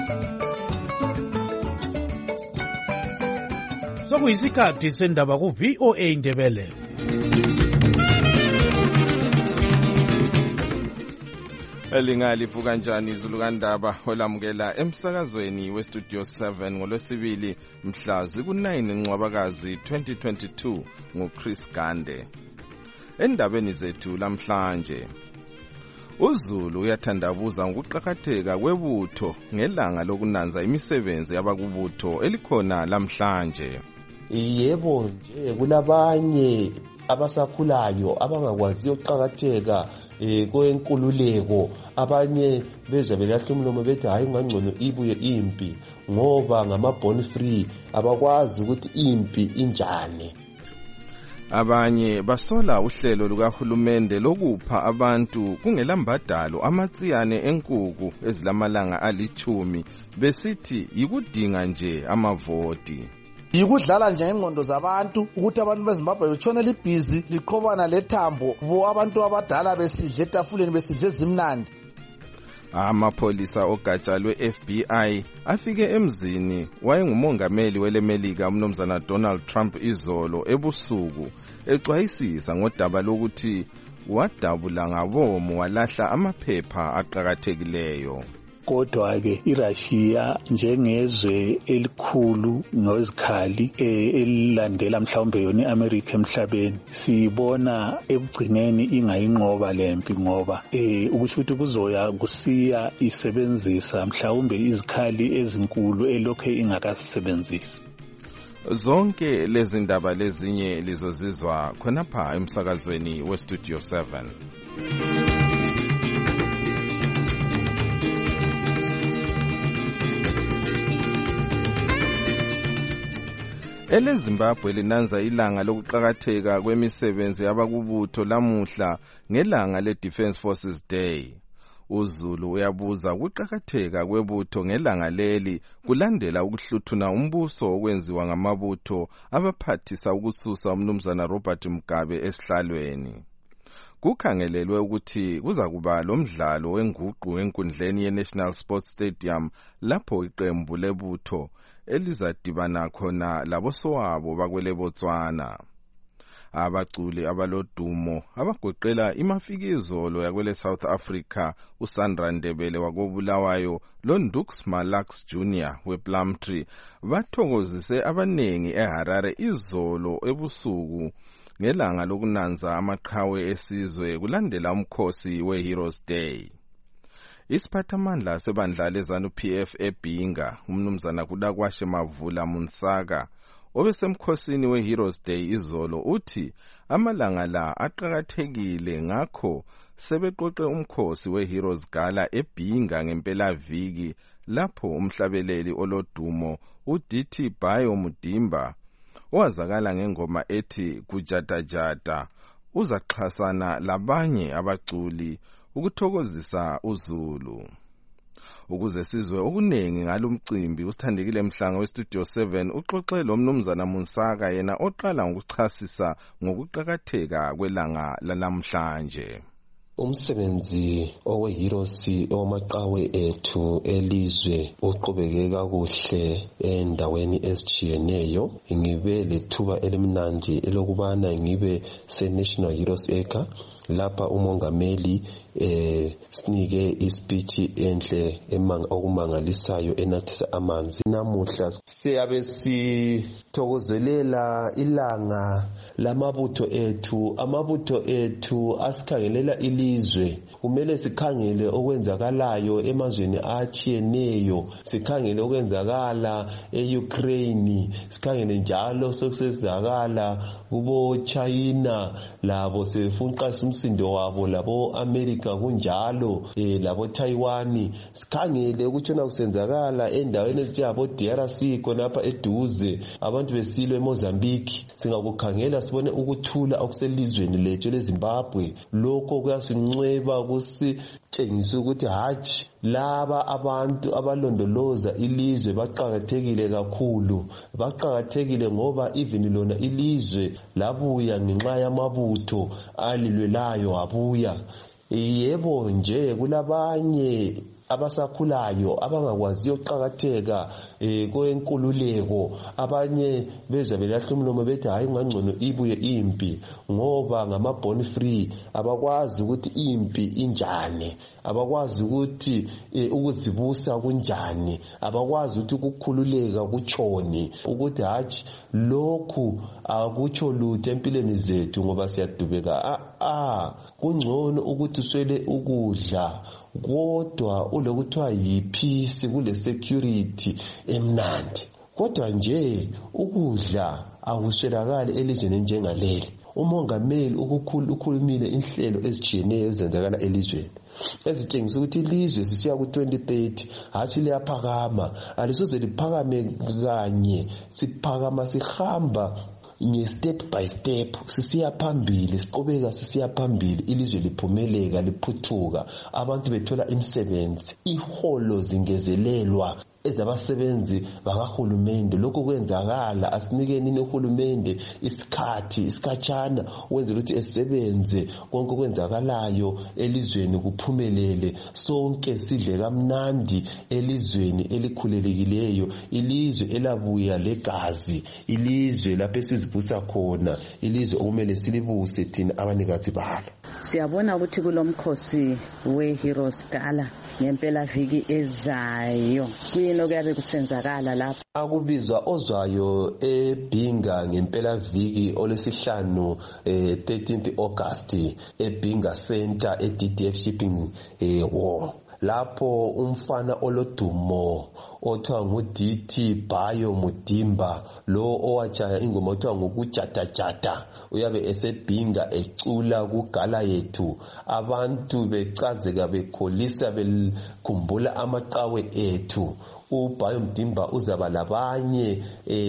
Sokuyisikhathi sendaba ku VOA Indebele. Elingalifu kanjani izulu kandaba olamukela emsakazweni westudio 7 ngolwesibili mhla ziku-9 Ncwabakazi 2022 nguChris Gande. Endabeni zethu lamhlanje, uZulu uyathandabuza ngokuqakatheka kwebutho ngelanga lokunanza imisebenzi yabakubutho elikhona lamhlanje. Yebo nje kulabanye abasakhulayo abangakwaziyo ukuqakatheka kwenkululeko, abanye bezwe belahla umlomo bethi hayi ngangcono ibuye impi ngoba ngama-born free abakwazi ukuthi impi injani. Abanye basola uhlelo lukahulumende lokupha abantu kungelambadalo amatsiyane enkuku ezilamalanga ali10 besithi yikudinga nje amavoti. Yikudlala nje ingqondo zabantu ukuthi abantu beZimbabwe betshone libhizi liqhobana lethambo bo abantu abadala besidle etafuleni besidle zimnandi. Amapholisa ogatsha lwe-FBI afike emzini wayengumongameli welemelika umnumzana Donald Trump izolo ebusuku exwayisisa ngodaba lokuthi wadabula ngabomu walahla amaphepha aqhakathekileyo. Kodwa-ke iRussia njengezwe elikhulu ngezikhali elilandela mhlawumbe yona iAmerica emhlabeni, siyibona ekugcineni ingayinqoba lempi ngoba ukusho ukuthi kuzoya kusiya isebenzisa mhlawumbe izikhali ezinkulu elokho ingakasebenzisi. Zonke lezi ndaba lezinye lizozizwa khonapha emsakazweni westudio 7. EleZimbabwe linanza ilanga lokuqakatheka kwemisebenzi yabakubutho lamuhla ngelanga le-Defence Forces Day. uZulu uyabuza ukuqakatheka kwebutho ngelanga leli kulandela ukuhluthuna umbuso okwenziwa ngamabutho abaphathisa ukususa umnumzana Robert Mugabe esihlalweni. Kukhangelelwe ukuthi kuza kuba lomdlalo wenguqu enkundleni ye-National Sports Stadium lapho iqembu lebutho elizadibana khona labosowabo bakwele Botswana. Abaculi abalodumo abagoqela imafikizolo yakwele South Africa uSandra Ndebele wakobulawayo loNdux Malax Jr. wePlumtree bathokozise abanengi eHarare izolo ebusuku ngelanga lokunanza amaqhawe esizwe kulandela umkhosi weHeroes Day. Isiphathamandla sebandla leZANU-PF eBhinga umnumzana Kudakwashe Mavula Munsaka obesemkhosini weHeroes Day izolo uthi amalanga la aqhakathekile ngakho sebeqoqe umkhosi weHeroes Gala eBhinga ngempela viki lapho umhlabeleli olodumo uDT Bayo Mudimba owazakala ngengoma ethi kujatajata uzaxhasana labanye abaculi ukuthokozisa uZulu. Ukuze sizwe okunengi ngalomcimbi usithandekile Mhlanga westudio 7 uxoxe lo mnumzana Munsaka yena oqala ngokuchasisa ngokuqakatheka kwelanga lalamhlanje. Umsebenzi oweHeroes owamaqhawe ethu elizwe uqhubeke kakuhle endaweni ezitshiyeneyo. Ngibe lethuba elimnandi elokubana ngibe se-National Heroes Acre lapha umongameli sinike ispeech enhle okumangalisayo enathisa amanzi. Namuhla siyabe sithokozelela ilanga lamabutho ethu. Amabutho ethu asikhangelela ilizwe. Kumele sikhangele okwenzakalayo emazweni atshiyeneyo, sikhangele okwenzakala eUkraine, sikhangele njalo sokusenzakala kubo China labo sefunqasa umsindo wabo, labo America kunjalo, labo Taiwan. Sikhangele ukuthi na kusenzakala endaweni ezinjengabo DRC khonapha eduze, abantu besilwe eMozambique. Singakukhangela sibone ukuthula okuselizweni lethu leZimbabwe. Lokho kuyasincweba kusitshengisa ukuthi haji laba abantu abalondoloza ilizwe baqhakathekile kakhulu. Baqhakathekile ngoba even lona ilizwe labuya ngenxa yamabutho alilwelayo abuya. Yebo nje kulabanye abasakhulayo abangakwaziyo ukuqakatheka kwenkululeko, abanye bezwa belahla umlomo bethi hayi ngangcono ibuye impi ngoba ngama-born free, abakwazi ukuthi impi injani, abakwazi ukuthi ukuzibusa kunjani, abakwazi ukuthi ukukhululeka kutshoni, ukuthi hatshi lokhu akutsho lutho empilweni zethu ngoba siyadubeka. Kungcono ukuthi uswele ukudla kodwa ulokuthiwa yipeace kule security emnandi. Kodwa nje ukudla akuswelakali elizweni enjengaleli. Umongameli ukhulumile inhlelo ezitshiyeneyo ezenzakala elizweni ezitshengisa ukuthi ilizwe sisiya ku-2030 hathi liyaphakama, alisoze liphakame kanye, siphakama sihamba step by step, sisiya phambili, siqhubeka sisiya phambili, ilizwe liphumeleka, liphuthuka, abantu bethola imisebenzi, iholo zingezelelwa ezabasebenzi bakahulumende. Lokho kwenzakala, asinikenini uhulumende isikhatshana ukwenzela ukuthi esebenze konke kwenzakalayo elizweni kuphumelele, sonke sidle kamnandi elizweni elikhulelekileyo, ilizwe elabuya legazi, ilizwe lapho esizibusa khona, ilizwe okumele silibuse thina abanikazi balo. Siyabona ukuthi kulomkhosi we-Heroes Gala ngempela viki ezayo. Kuyini okuyabe kusenzakala lapho? Akubizwa ozwayo eBhinga ngempela viki olwesihlanu 13th August eBhinga Center eDDF Shipping Hall. Lapho umfana olodumo othiwa nguDT Bayo Mudimba, lo owatshaya ingoma othiwa ngokujata uyabe eseBhinga ecula kugala yethu, abantu becazeka bekholisa bekhumbula amaqhawe ethu. uBayo Mudimba uzaba labanye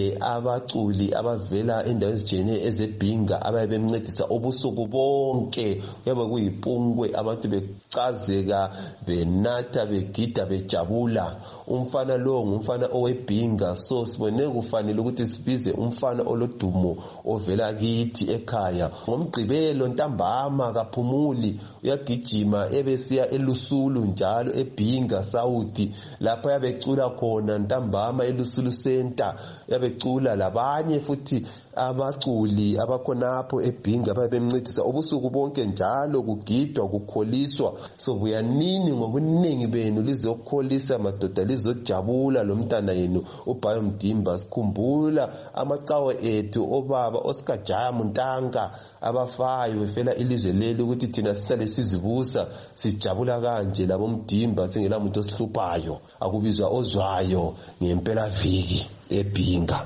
abaculi abavela endaweni ezitshiyeneyo ezeBhinga ababe bemncedisa ubusuku bonke. Kuyabe kuyipungwe, abantu becazeka, benatha, begida, bejabula. Umfana lo ngumfana oweBhinga, so sibone kufanele ukuthi sibize umfana olodumo ovela kithi ekhaya. Ngomgqibelo ntambama kaphumuli uyagijima ebesiya eLusulu njalo eBhinga South, lapha yabecula khona ntambama eLusulu Center, yabecula labanye futhi abaculi abakhonapho eBhinga babemncedisa ubusuku bonke njalo, kugidwa, kukholiswa. So buyanini ngobuningi benu lizokholisa madoda, lizojabula lomntana yenu uBayo Mudimba. Sikhumbula amaqhawe ethu obaba Oscar Jamu Ntanka abafayo befela ilizwe leli ukuthi thina sisale sizibusa sijabula kanje labo Mudimba singela muntu osihluphayo. Akubizwa ozwayo ngempela viki eBhinga.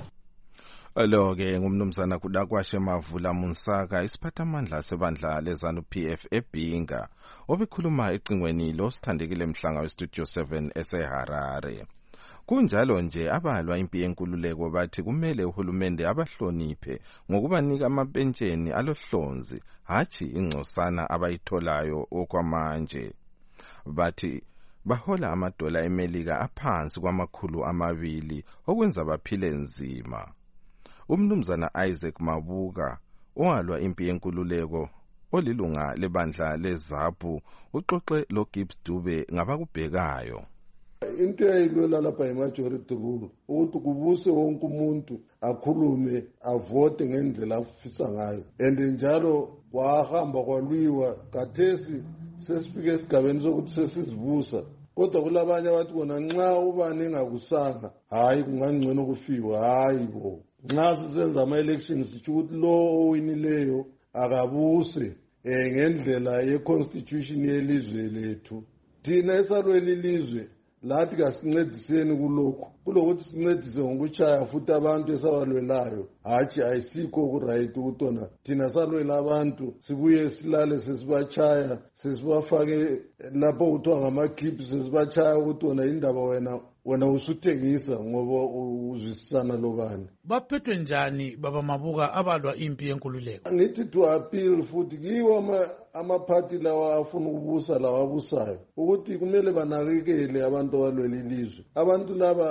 Lo-ke ngumnumzana Kudakwashe Mavula Munsaka, isiphathamandla sebandla leZANU-PF eBhinga, obekhuluma ecingweni losithandekile mhlanga weStudio 7 eseHarare. Kunjalo nje abalwa impi yenkululeko bathi kumele uhulumende abahloniphe ngokubanika amapentsheni alohlonzi, hatshi ingcosana abayitholayo okwamanje. Bathi bahola amadola eMelika aphansi kwama200 okwenza baphile nzima. Umnumzana Isaac Mabuka, owalwa impi yenkululeko, olilunga lebandla leZAPU, uxoxe loGibbs Dube ngabakubhekayo. Into eyayilwela lapha imajority rule ukuthi kubuse wonke umuntu akhulume, avote ngendlela afisa ngayo, and njalo wahamba kwalwiwa. Kathesi sesifike esigabeni sokuthi sesizibusa, kodwa kulabanye abathi bona nxa ubani engakusanga hayi kungangcono kufiwa. Hayi bo, nxa sisenza ama-elections sitsho ukuthi lo owinileyo akabuse ngendlela ye-constitution yelizwe lethu. Thina esalweni ilizwe lathi kasincediseni kulokhu, kulokuthi sincedise ngokuchaya futhi abantu esabalwelayo, hatshi ayisikho kuright ukuthi ona thina salwela abantu sibuye silale sesibachaya, sesibafake lapho kuthiwa ngama-keeps, sesibachaya ukuthi ona indaba wena usuthengisa ngoba uzwisisana lobani. Baphethwe njani baba Mabuka abalwa impi yenkululeko? Ngithi to appeal futhi kiwo amaphathi lawa afuna ukubusa lawa abusayo ukuthi kumele banakekele abantu abalwela ilizwe. Abantu laba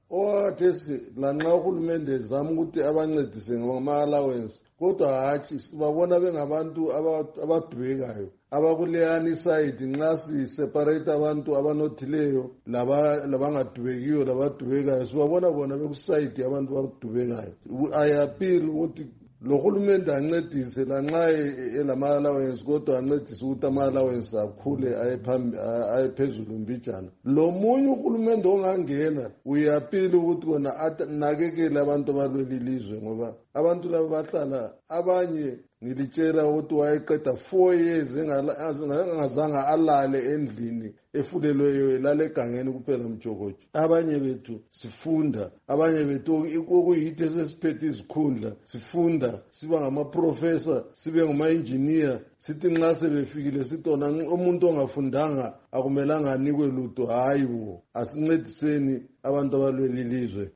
Owathesi lanxa uhulumende zama ukuthi abancedise ngama-allowance kodwa hatshi sibabona bengabantu abadubekayo abakuleyani side nxa siseparate abantu abanothileyo labangadubekiyo labadubekayo sibabona bona bekusayidi abantu abadubekayo. Ayapili ukuthi lo hulumende ancedise lanxa elama-allowance kodwa ancedise ukuthi ama-allowance akhule ayephezulu mbijana. Lo munye uhulumende ongangena uyapili ukuthi kona anakekele abantu abalwela ilizwe ngoba abantu laba bahlala abanye ngilitshela ukuthi wayeqeda 4 years engazange alale endlini efulelweyo elale egangeni kuphela mjokojo. Abanye bethu sifunda, abanye bethu okuyithi esesiphethe izikhundla sifunda siba ngamaprofessor sibe ngama-engineer sithi nxa sebefikile sitona umuntu ongafundanga akumelanga anikwe lutho. Hayi bo, asincediseni abantu abalwela ilizwe.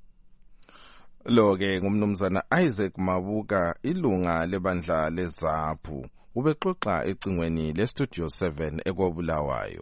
Lo-ke ngumnumzana Isaac Mabuka, ilunga lebandla leZAPU, ubexoxa ecingweni leStudio 7 eKobulawayo.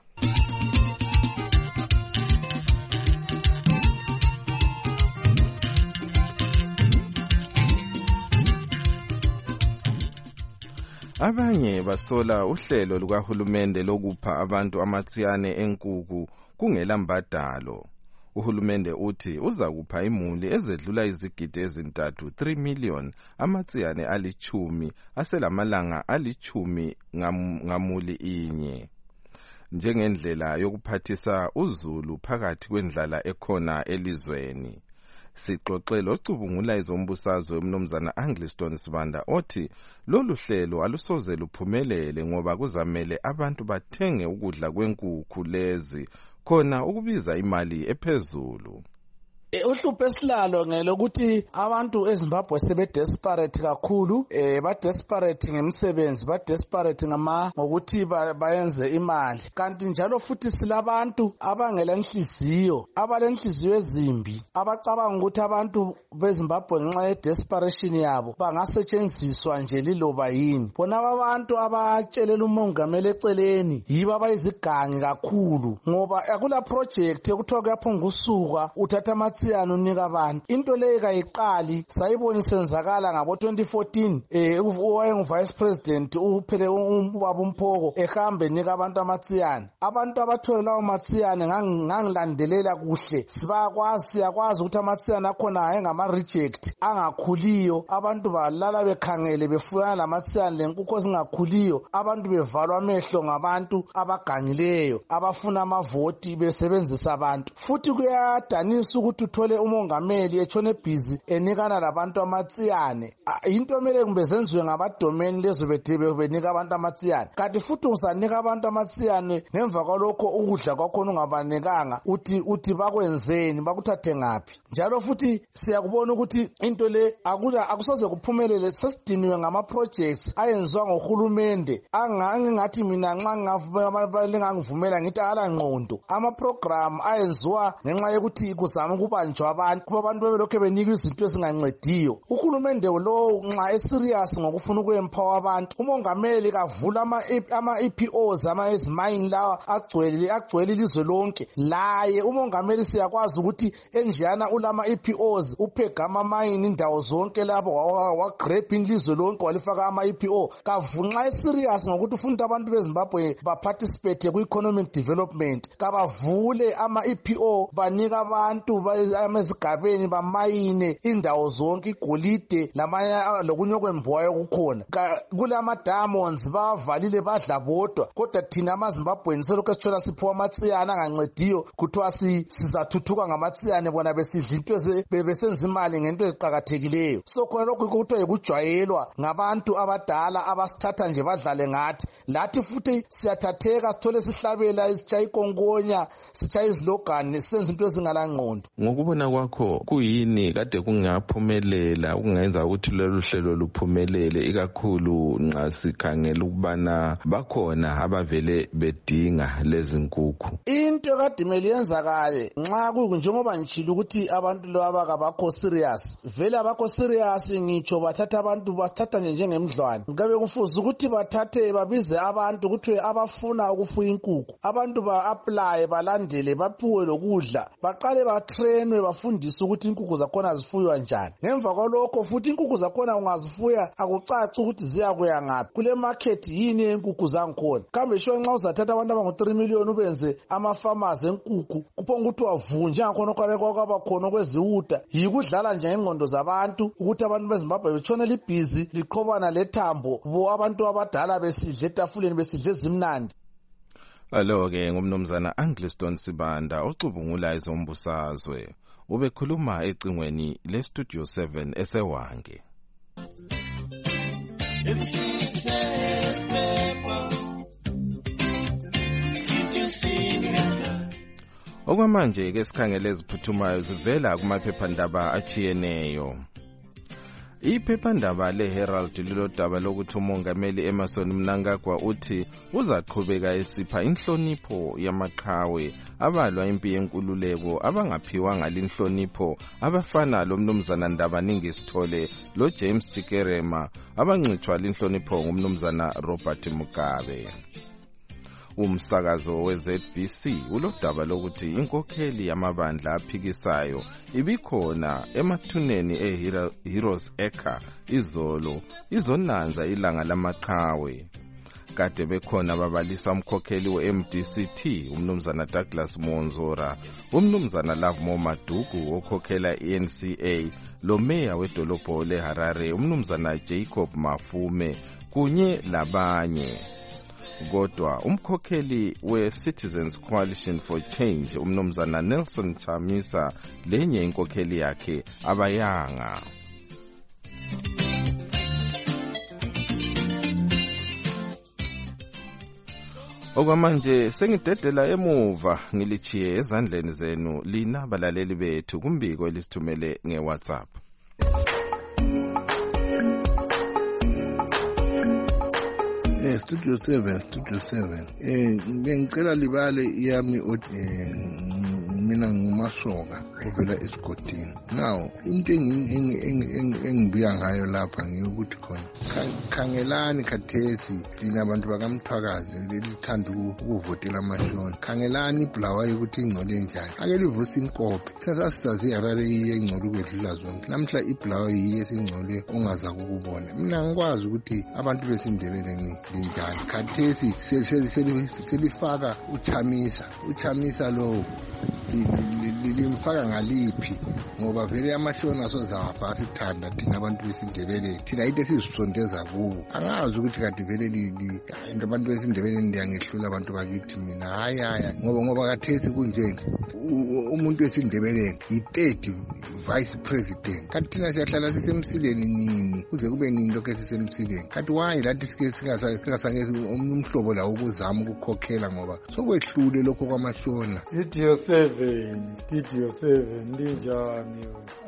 Abanye basola uhlelo lukahulumende lokupha abantu amatsiyane enkukhu kungela mbadalo. Uhulumende uthi uza kupha imuli ezedlula izigidi ezintathu 3 million amatsiyane 10 aselamalanga 10 ngamuli inye. Njengendlela yokuphathisa uzulu phakathi kwendlala ekhona elizweni. Sixoxe locubungula izombusazwe umnumzana Angliston Sibanda othi lolu hlelo alusoze luphumelele ngoba kuzamele abantu bathenge ukudla kwenkukhu lezi khona ukubiza imali ephezulu. Uhlupho esilalo ngelokuthi abantu eZimbabwe sebedesperate kakhulu, badesperate ngemsebenzi, badesperate ngokuthi bayenze imali. Kanti njalo futhi silabantu abangela nhliziyo, abalenhliziyo ezimbi, abacabanga ukuthi abantu beZimbabwe ngenxa ye-desperation yabo bangasetshenziswa nje liloba yini. Bona abantu abatshelela umongameli eceleni yibo abayizigangi kakhulu ngoba akula project ekuthiwa kuyaphonga usuka uthatha amatsiyane unika abantu. Into leyo kayiqali sayibona isenzakala ngabo 2014 owayengu-vice president uphele ubaba uMphoko ehambe nika abantu amatsiyane. Abantu abathole lawo matsiyane ngangilandelela kuhle siyakwazi ukuthi amatsiyane akhona ayengama-reject angakhuliyo. Abantu balala bekhangele befuyana lamatsiyane lenkukhu ezingakhuliyo. Abantu bevalwa amehlo ngabantu abagangileyo abafuna amavoti besebenzisa abantu. Futhi kuyadanisa ukuthi uthole umongameli etshone busy enikana labantu amatsiyane. Into kumele kumbe zenziwe ngabadomeni lezo benika abantu amatsiyane. Kanti futhi usanika abantu amatsiyane ngemva kwalokho ukudla kwakhona ungabanikanga uthi bakwenzeni bakuthathe ngaphi. Njalo futhi siyakubona ukuthi into le akusoze kuphumelele. Sesidiniwe ngama-projects ayenziwa ngohulumende angingathi mina nxa ngingavumela ngithi akala ngqondo. Ama-program ayenziwa ngenxa yokuthi kuzama ukubanjwa abantu kuba abantu bebelokhu benikwa izinto ezingancediyo. Uhulumende lo nxa eserious ngokufuna ukuyempower abantu, umongameli kavula ama-EPOs ama-ezimine lawa agcwele ilizwe lonke. Laye umongameli siyakwazi ukuthi enjeyana ulama-EPOs uphega ama-mine indawo zonke lapho wagrabha ilizwe lonke walifaka ama-EPO. Kavunxa eserious ngokuthi ufuna abantu beZimbabwe baparticipate ku-economic development. Kabavule ama-EPO banika abantu ezigabeni bamayine indawo zonke igolide lokunye okwembowayo kukhona. Kulama-diamonds bavalile badla bodwa kodwa thina amaZimbabweni selokhu esithola siphiwa amatsiyane angancediyo kuthiwa sizathuthuka ngamatsiyane bona besidla into besenza imali ngento eziqakathekileyo. So khona lokhu kuthiwa yikujwayelwa ngabantu abadala abasithatha nje badlale ngathi. Lathi futhi siyathatheka sithole sihlabela sitshaya ikonkonya sitshaya izilogani sisenza into ezingala ngqondo. Ngokubona kwakho kuyini kade kungaphumelela ukungenza ukuthi lolu hlelo luphumelele ikakhulu nxa sikhangela ukubana bakhona abavele bedinga lezi nkukhu? Into into ekade mele yenzakale nxa njengoba ngitshilo ukuthi abantu laba kabakho serious vele abakho serious ngitsho bathatha abantu basithatha njengemdlwane ngabe kufuze ukuthi bathathe babize abantu ukuthi abafuna ukufuya inkukhu abantu ba-apply balandele baphiwe lokudla baqale batrainwe bafundiswe ukuthi inkukhu zakhona zifuywa njani ngemva kwalokho futhi inkukhu zakhona ungazifuya akucaci ukuthi ziyakuya ngaphi kule market yini yenkukhu zangikhona kambe sho nxa uzathatha abantu abangu-3 million ubenze ama-farmers enkukhu kuphonga ukuthi wavunje ngakhona kwaba khona kweziwuta yikudlala nje ngengqondo zabantu ukuthi abantu beZimbabwe betshona libhizi liqhobana lethambo bo abantu abadala besidle etafuleni besidle ezimnandi. Alo-ke ngumnumzana Angliston Sibanda ocubungula ezombusazwe ubekhuluma ecingweni leStudio 7 esewange. Okwamanje ke sikhangele eziphuthumayo zivela kumaphephandaba achiyeneyo. Iphephandaba leHerald lilodaba lokuthi umongameli Emmerson Mnangagwa uthi uzaqhubeka esipha inhlonipho yamaqhawe abalwa impi yenkululeko abangaphiwa ngalinhlonipho abafana lomnumzana Ndabaningi Sithole lo James Chikerema abancithwa linhlonipho ngumnumzana Robert Mugabe. Umsakazo weZBC ulodaba lokuthi inkokheli yamabandla aphikisayo ibikhona emathuneni eHeroes Acre izolo izonanza ilanga lamaqhawe. Kade bekhona babalisa umkhokheli weMDCT umnumzana Douglas Monzora, umnumzana Lovemore Madugu okhokhela iNCA, lo meya wedolobho leHarare umnumzana Jacob Mafume kunye labanye. Kodwa umkhokheli we-Citizens Coalition for Change umnumzana Nelson Chamisa lenye inkokheli yakhe abayanga. Okwamanje sengidedela emuva ngilichiye ezandleni zenu lina balaleli bethu kumbiko elisithumele ngeWhatsApp. Studio 7 ngicela libale yami mina nguMasoka ovela esigodini. Now into engibuya ngayo lapha ngiyukuthi khona khangelani khathesi lina abantu bakaMthwakazi lelithanda ukuvotela amashoni. Khangelani ibulawayo ukuthi ingcole njani. Ake livuse inkophe. Sasisazi iHarare iyengcole ukwedlula zonke. Namhla ibulawayo yesingcole ongaza ukubona. Mina ngikwazi ukuthi abantu besindebele njani. Khathesi selifaka uchamisa lo limfaka ngaliphi ngoba vele amashoni asozawafa sithanda thina abantu besindebele thina into esizisondeza kubo angazi ukuthi kade vele into abantu besindebele ndiyangehlula abantu bakithi mina hayi ngoba khathesi kunje umuntu wesindebele yi-3rd vice president kanti thina siyahlala sisemsileni nini kuze kube nini lokho esisemsileni kanti why lathi singasangezi umhlobo la ukuzama ukukhokhela ngoba sokwehlule lokho kwamashona. Studio 7 ninjani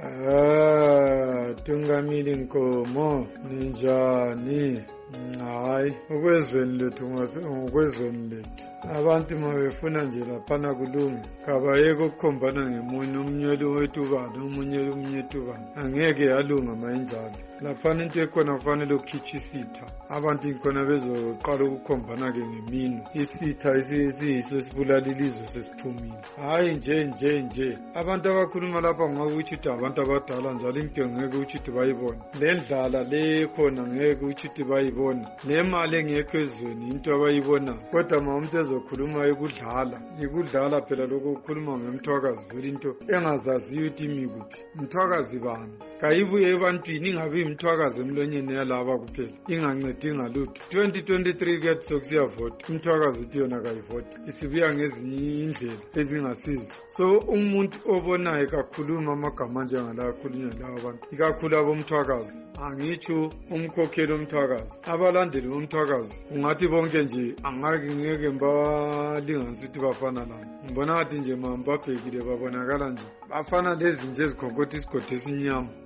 Tungamili Nkomo ninjani hayi ukwezweni lethu ngokwezweni lethu abantu mabefuna nje laphana kulunge kabayeke ukukhombana ngemunye umnyeli wetubani omunye etubani angeke yalunga mayinjalo laphana into ekhona kufanele ukhitshwe isitha abantu inkhona bezoqala ukukhombana-ke ngemino isitha esiyiso esibulala ilizwe sesiphumile hayi nje abantu abakhuluma lapha ngakutsho ukuthi abantu abadala njalo impilo ngeke utsho ukuthi bayibone le ndlala le khona ngeke utsho ukuthi bayibone nemali engekho ezweni into abayibona kodwa ma umuntu ezokhuluma ikudlala phela lokho ukukhuluma ngemthwakazi vele into engazaziyo ukuthi imi kuphi mthwakazi bani kayibuye ebantwini ingabe imthwakazi emlonyeni yalaba kuphela ingancedi ngalutho 2023 kuyathi sokusiyavota umthwakazi uthi yona kayivoti isibuya ngezinye indlela ezingasizo so umuntu obonayo kakhuluma amagama njengalawa akhulunywa lawa abantu ikakhulu abomthwakazi angitsho umkhokheli omthwakazi abalandeli bomthwakazi ungathi bonke nje ngeke mbalinganisa ukuthi bafana labo ngibona ngathi nje mambabhekile babonakala nje bafana lezi nje ezikhonkotha isigodo esinyama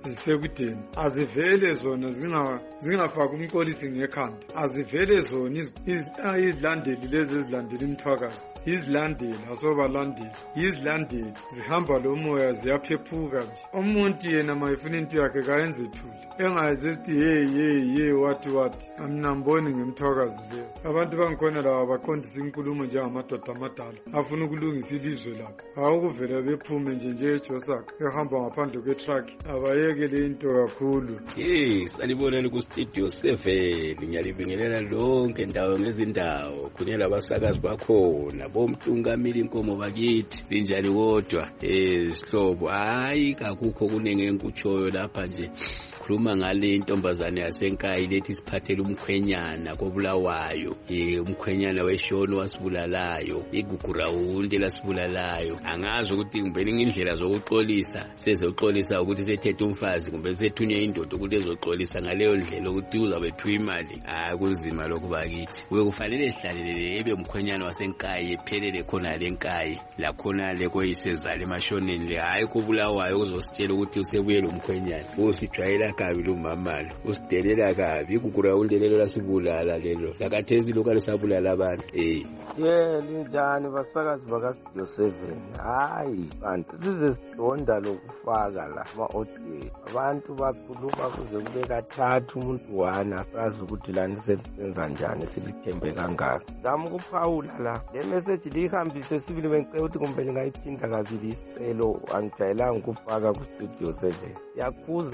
zisekudeni azivele zona zingafaki umqolisi ngekhanda, azivele zona izidlandeli lezi ezilandela imthwakazi, izilandeli asobalandeli, izilandeli zihamba lo moya ziyaphephuka nje. Umuntu yena mayefuna into yakhe kayenze thule, engazi esithi ye wathi amnamboni ngemthwakazi leyo. Abantu bangikhona lawa baqondisa inkulumo njengamadoda amadala afuna ukulungisa ilizwe lakhe, awukuvela bephume nje ejosaka ehamba ngaphandle kwe-truck. Abayekele into kakhulu. Sanibonani ku-Studio 7, ngiyalibingelela lonke ndawo ngezindawo, khona labasakazi bakhona, bomtungameli inkomo bakithi, linjani kodwa sihlobo. Hayi kakukho kunenge enkutshoyo lapha nje, khuluma ngale intombazane yasenkayi lethi siphathele umkhwenyana kobulawayo, umkhwenyana weshoni wasibulalayo, igugurawundi lasibulalayo. Angazi ukuthi ngibeni ngindlela zokuxolisa, sezoxolisa ukuthi sethethe umfazi kumbe sethunywe indoda ukuthi ezoxolisa ngaleyo ndlela ukuthi uzabethuwa imali. Hayi kunzima lokho bakithi, kube kufanele sihlalele ebe umkhwenyana wasenkayi ephelele khona le nkayi lakhona le koyisezala emashoneni le. Hayi kobulawayo uzositshela ukuthi usebuye lo mkhwenyana, usijwayela kabi lo mamalo, usidelela kabi. Igugurawundi lelo lasibulala lelo, lakathezi lokho alisabulala abantu. Linjani basakazi baka-Studio 7? Hayi bantu sizesidonda lokufaka la ama-audio, abantu bakhuluma kuze kube kathathu umuntu wana asazi ukuthi lani selisenza njani, silithembe kangaka. Zama ukuphawula la le message liyihambise sibili, bengicela ukuthi kumbe lingayiphinda kabili isicelo, angijayelanga ukufaka ku-Studio 7. Yakhuza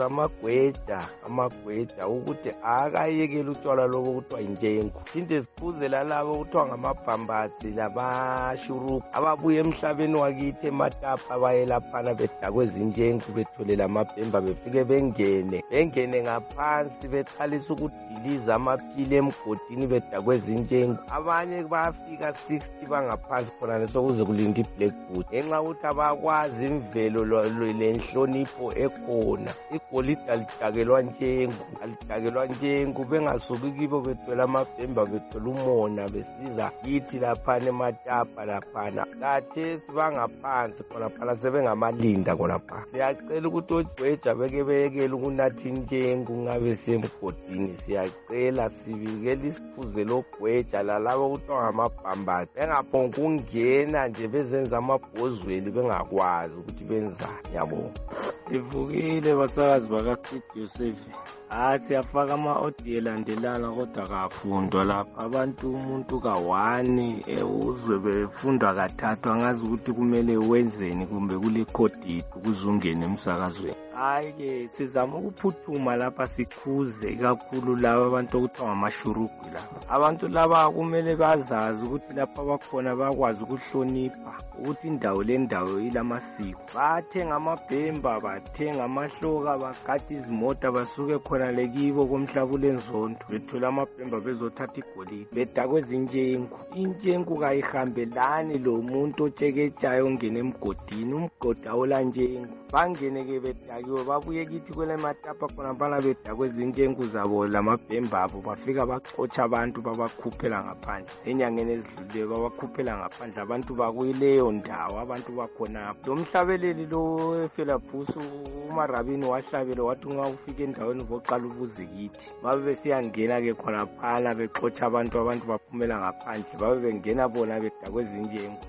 amagweja ukuthi akayekele utshwala lobo kuthiwa injengo, phinde sikhuze lalabo kuthiwa ngamabhambathi labashuruku ababuye emhlabeni wakithi ematapa abayelaphana bedakwe zinjengo, betholela amabhemba, befike bengene ngaphansi beqalisa ukudiliza amaphili emgodini bedakwe zinjengo. Abanye bayafika 60 bangaphansi khona sokuze kulinda i-blackwood, ngenxa ukuthi abakwazi imvelo lenhlonipho ekhona. Igolide alidakelwa njengo, bengasuki kibo bethwela amabhemba, bethola umona, besiza kithi laphana ematapa laphana. Kathesi bangaphansi khonaphana sebengamalinda khonaphana. Siyacela ukuthi ogweja bekebekele ukunatha injengo ngabe semgodini. Siyacela sibikele isiphuze logweja lalabo kuthiwa ngamabhambathi, bengaphonga ukungena nje bezenza amabhozweni bengakwazi ukuthi benzani. Yabo ivukile basakazi baka-Studio 7. Siyafaka ama-audio elandelana kodwa kafundwa lapha abantu. Umuntu ka-1 uzwe befundwa kathathu, angazi ukuthi kumele wenzeni kumbe kule-code ukuze ungene emsakazweni. Hayi-ke sizama ukuphuthuma lapha sikhuze ikakhulu laba abantu okuthiwa ngamashurugu laba. Abantu laba kumele bazazi ukuthi lapha bakhona bakwazi ukuhlonipha ukuthi indawo lendawo ilamasiko. Bathenga amabhemba, bathenga amahloka, bagada izimota, basuke khona lekibo komhlabule nzondo, bethola amabhemba bezothatha igolide, bedakwe zinjengo. Injengo kayihambelani lo muntu otsheketshayo ongena emgodini, umgodi awula njengo. Bangene-ke bedakiwe, babuye kithi kwele matapa khona bana bedakwe zinjengo zabo lamabhemba abo, bafika baxotsha abantu babakhuphela ngaphandle. Enyangeni ezidlulileyo babakhuphela ngaphandle abantu bakuyileyo ndawo, abantu bakhona. Lo mhlabeleli lo eFelaphusu uMarabini wahlabela wathi nxa ufika endaweni voqala ubuze kithi. Babe besiyangena-ke khona phana bexotsha abantu baphumela ngaphandle, babe bengena bona bedakwe zinjengo.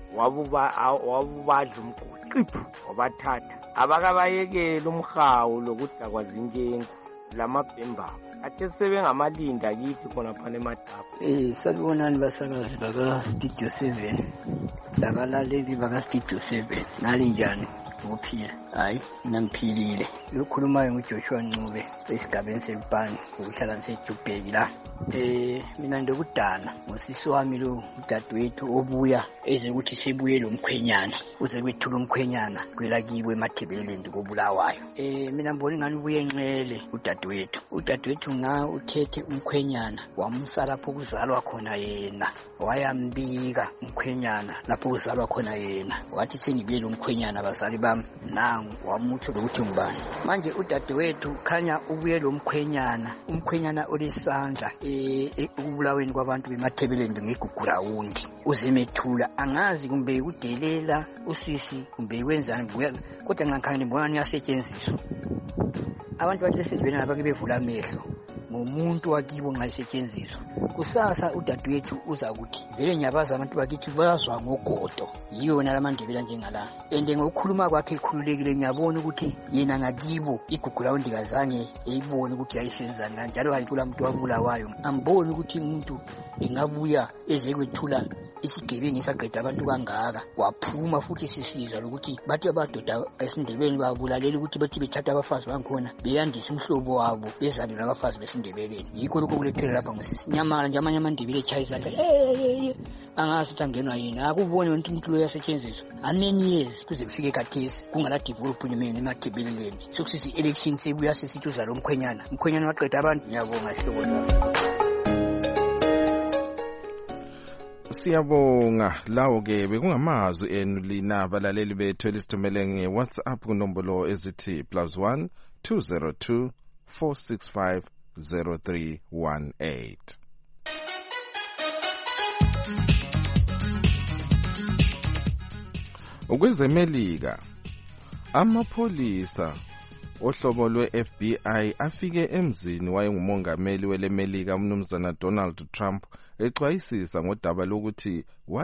Wabubadla umgodi qiphu wabathatha. Abakabayekela umhawu lokudakwa zinjengo lamabhemba. Athe sebengamalinda kithi khona phana ematapa. Salibonani basakazi baka-Studio 7, labalaleli baka-Studio 7, nalinjani ukuphila? Hayi mina ngiphilile. Lokhulumayo nguJoshua Ncube esigabeni selipani ukuhlala ngiseJubheki la. Mina ndokudana ngosisi wami lo udadewethu obuya eze ukuthi sebuye lo mkhwenyana, uze kwethula umkhwenyana kwela kibo eMathebeleni kobulawayo. Mina ngibona ngani ubuye enxele udadewethu nga uthethe umkhwenyana wamusa lapho kuzalwa khona yena, wayambika umkhwenyana lapho kuzalwa khona yena, wathi sengibuye lo mkhwenyana bazali bami nangu, wamutsho lokuthi ngibani. Manje udadewethu khanya ubuye lo umkhwenyana olesandla ekubulaweni kwabantu bemathebeleni ngegugurawundi, uzemethula. Angazi kumbe udelela usisi kumbe wenzani, kodwa ngikhangele ngibona niyasetshenziswa. abantu bathi sesivele ngabake bevula amehlo ngomuntu wakibo ngayisetshenziswa. Kusasa udadewethu uza kuthi vele ngiyabaza abantu bakithi bazwa ngogodo yiyona lamandebela njengala. And ngokukhuluma kwakhe ekhululekile ngiyabona ukuthi yena ngakibo igugu lawo ndikazange eyibone ukuthi yayisenzani kanjalo ayikula muntu wabulawayo. Angiboni ukuthi umuntu engabuya ezekwethula isigebengu esaqeda abantu kangaka waphuma futhi sisizwa lokuthi bathi abadoda esindebeni babulalela ukuthi bathi bethatha abafazi bankhona beyandisa umhlobo wabo bezabe nabafazi besindebeleni. Yikho lokho kulethela lapha ngosinyamala nje amanye amandebele echaya izandla angazi ukuthi angenwa yini. Akubone ukuthi umuntu lo yasetshenziswa ameni years kuze kufike khathesi kungala development emathebeleleni sokusisi election sebuya sisithi uzalo umkhwenyana waqeda abantu. Ngiyabonga hlobo lami. Siyabonga. Lawo-ke bekungamazwi enu lina abalaleli bethu elisithumele nge-WhatsApp kunombolo ezithi +1 202 465 0318. Ukwezemelika, amapholisa ohlobo lwe-FBI afike emzini wayengumongameli welemelika umnumzana Donald Trump exwayisisa ngodaba lokuthi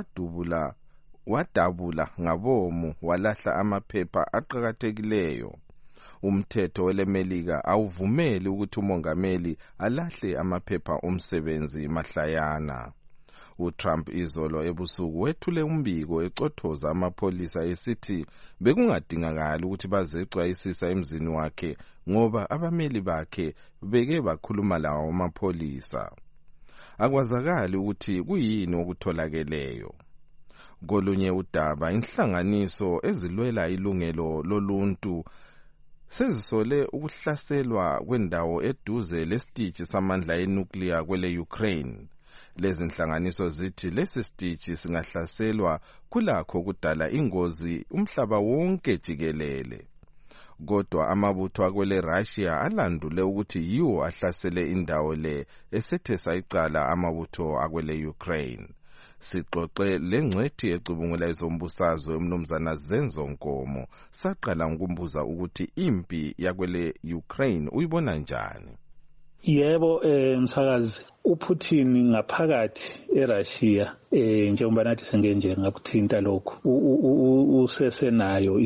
wadabula ngabomu walahla amaphepha aqhakathekileyo. Umthetho welemelika awuvumeli ukuthi umongameli alahle amaphepha omsebenzi mahlayana. uTrump izolo ebusuku wethule umbiko ecothoza amapholisa esithi bekungadingakala ukuthi bazecwayisisa emzini wakhe ngoba abameli bakhe beke bakhuluma lawo amapholisa. Akwazakali ukuthi kuyini okutholakeleyo. Kolunye udaba, inhlanganiso ezilwela ilungelo loluntu sezisole ukuhlaselwa kwendawo eduze lesitishi samandla enuclear kwele Ukraine. Lezi nhlanganiso zithi lesi sitishi singahlaselwa kulakho kudala ingozi umhlaba wonke jikelele. Kodwa amabutho akwele Russia alandule ukuthi yiwo ahlasele indawo le esethe sayicala amabutho akwele Ukraine. Sixoxe lengcwethi ecubungula izombusazwe umnumzana Zenzo Nkomo saqala ngokumbuza ukuthi impi yakwele Ukraine uyibona njani. Yebo msakazi, uPutin ngaphakathi eRussia njengoba nathi sengenje ngakuthinta lokho usesenayo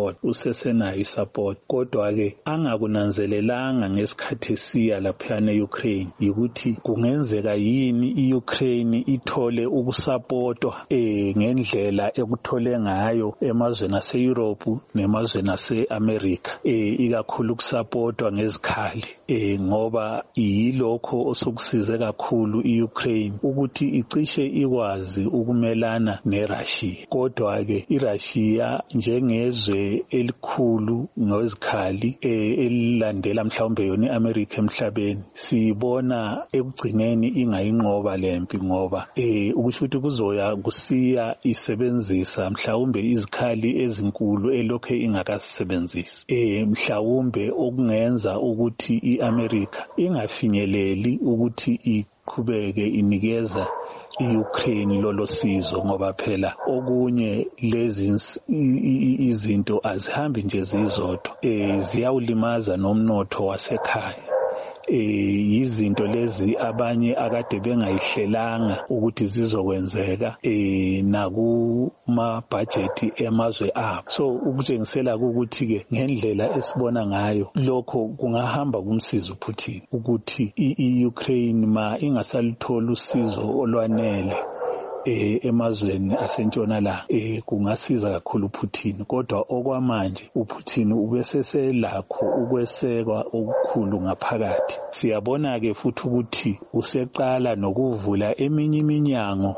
isupport kodwa ke angakunanzelelanga ngesikhathi siya lapha eUkraine ukuthi kungenzeka yini iUkraine ithole ukusupportwa ngendlela ekuthole ngayo emazweni aseEurope nemazweni aseAmerica ikakhulu ukusupportwa ngezikhali ngoba yilokho osokusize kakhulu iUkraine ukuthi icishe ikwazi ukumelana neRussia. Kodwa ke iRussia njengezwe elikhulu ngozikhali elilandela mhlawumbe yona iAmerica emhlabeni sibona ekugcineni ingayinqoba lempi ngoba ukusho ukuthi kuzoya kusiya isebenzisa mhlawumbe izikhali ezinkulu elokho ingakasebenzisi mhlawumbe okungenza ukuthi iAmerica ingafinyeleli ukuthi iqhubeke inikeza iUkraine lolo sizo ngoba phela okunye lezi izinto azihambi nje zizodwa ziyawulimaza nomnotho wasekhaya. Yizinto lezi abanye akade bengayihlelanga ukuthi zizokwenzeka nakuma budget emazwe abo. So ukutshengisela ukuthi ke ngendlela esibona ngayo lokho kungahamba kumsiza uPutin ukuthi iUkraine ma ingasalithola usizo olwanele emazweni asentshonalanga kungasiza kakhulu uPutin. Kodwa okwamanje uPutin ubeseselakho ukwesekwa okukhulu ngaphakathi. Siyabona ke futhi ukuthi useqala nokuvula eminye iminyango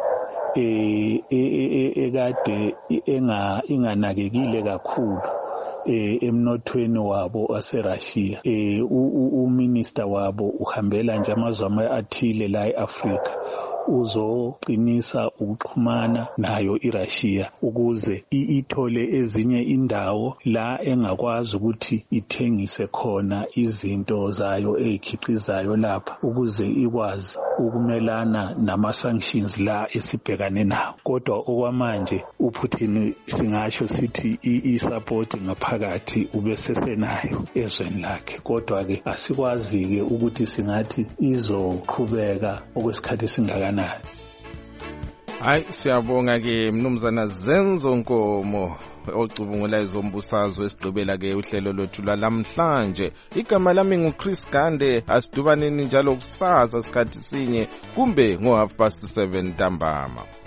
ekade inganakekile kakhulu emnothweni wabo aseRussia. Uminister wabo uhambela nje amazwe athile la eAfrica uzoqinisa ukuxhumana nayo iRussia ukuze ithole ezinye indawo la engakwazi ukuthi ithengise khona izinto zayo ezikhiqizayo lapha ukuze ikwazi ukumelana nama-sanctions la esibhekane nawo. Kodwa okwamanje uPutin singasho sithi i-support ngaphakathi ubesesenayo ezweni lakhe, kodwa-ke asikwazi-ke ukuthi singathi izoqhubeka okwesikhathi esingakanani. Hayi, siyabonga-ke Mnumzana Zenzo Nkomo ocubungula izombusazwe esigqibela-ke uhlelo lwethu lwalamhlanje. Igama lami nguChris Gande, asidubaneni njalo kusasa sikhathi sinye kumbe ngo 7:30 ntambama.